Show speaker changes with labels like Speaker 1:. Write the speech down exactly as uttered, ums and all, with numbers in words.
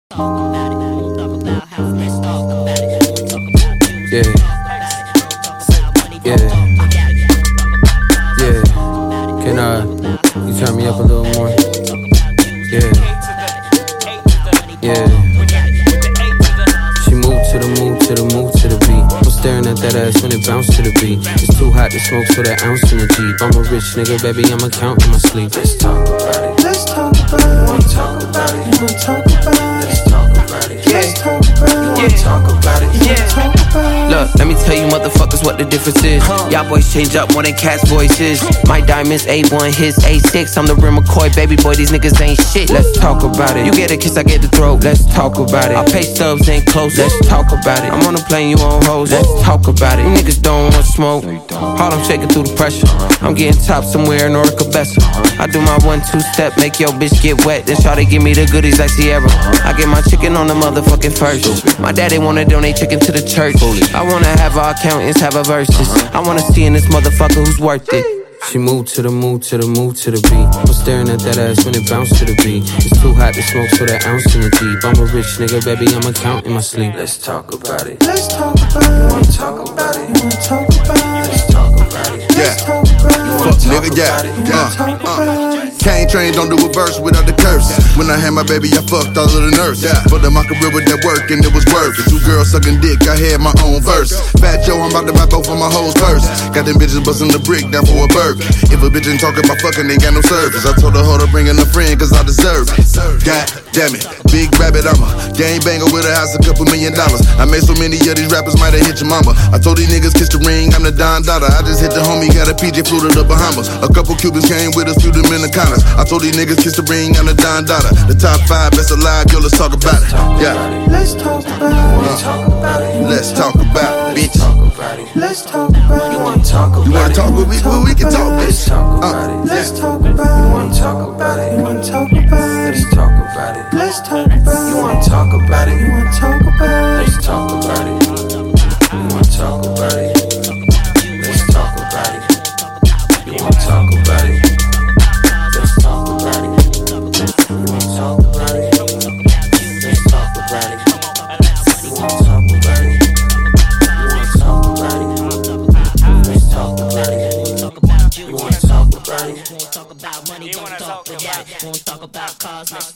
Speaker 1: Yeah. Yeah. Yeah. Can uh, you turn me up a little more? Yeah. Yeah. She moved to the move, to the move, to the beat. I'm staring at that ass when it bounce to the beat. It's too hot to smoke, so that ounce in the Jeep. I'm a rich nigga, baby, I'ma count in my sleep. Let's talk about it. Let's talk about it. You wanna talk about it? You wanna talk about it? Let's talk about it. Yeah. Let's talk about it. You wanna talk about it? Yeah. Talk about it. Look, let me tell you motherfuckers what the difference is. Huh. Y'all boys change up more than cats' voices. My diamonds A one, his A six. I'm the Rim McCoy, baby boy, these niggas ain't shit. Let's talk about it. You get a kiss, I get the throat. Let's talk about it. Our pay stubs ain't close. Let's talk about it. I'm on the plane, you on hoes. Let's talk about it. You niggas don't want smoke. Harlem shaking through the pressure. I'm getting top somewhere in Orica Bessa. I do my one two step, make your bitch get wet. Then try to give me the goodies like Sierra. I get my chicken on the motherfucking first. My daddy wanna donate chicken to the church. I wanna have our accountants have a verses. I wanna see in this motherfucker who's worth it. She moved to the move, to the move, to the beat. I'm staring at that ass when it bounce to the beat. It's too hot to smoke, so that ounce in the Jeep. I'm a rich nigga, baby, I'ma count in my sleep. Let's talk about it. Let's talk about it. You wanna talk about it? You wanna talk about it? Let's talk about it. Yeah. Let's talk about it.
Speaker 2: Fuck nigga, yeah. Yeah. Uh. Cane train don't do a verse without the curse. When I had my baby, I fucked all of the nurses. For the my career with that work, and it was worth it. Two girls sucking dick, I had my own verse. Fat Joe, I'm about to buy both of my hoes purse. Got them bitches busting the brick down for a burger. If a bitch ain't talking about fucking, ain't got no service. I told her, hold her, bring in a friend, cause I deserve it. God damn it, big rabbit, I'm a gang banger with a house, a couple million dollars. I made so many of these rappers, might have hit your mama. I told these niggas, kiss the ring, I'm the Don Dada. I just hit the homie, got a P J flew to the Bahamas. A couple Cubans came with us, threw them in the Connors. I told these niggas, kiss the ring, I'm the Don Dada. The top five best alive, yo, let's talk about it. Yeah.
Speaker 1: Let's talk about it.
Speaker 2: Let's talk about it, bitch.
Speaker 1: Let's talk about it.
Speaker 2: You wanna talk about it? You wanna talk, but we, we, we can talk, bitch. Uh,
Speaker 1: Let's talk about it. You wanna talk about it? You wanna talk about it? Let's talk about it. Let's talk about it. You wanna talk about it? You wanna talk about it? Let's talk about it. You wanna talk about it? Let's talk about it. You wanna talk about it? Let's talk about it. You wanna talk about it? Let's talk about it. You wanna talk about it? You wanna talk about it? Let's talk about it. You wanna talk about it? Won't talk about money, don't talk about it. Won't talk about cars, let's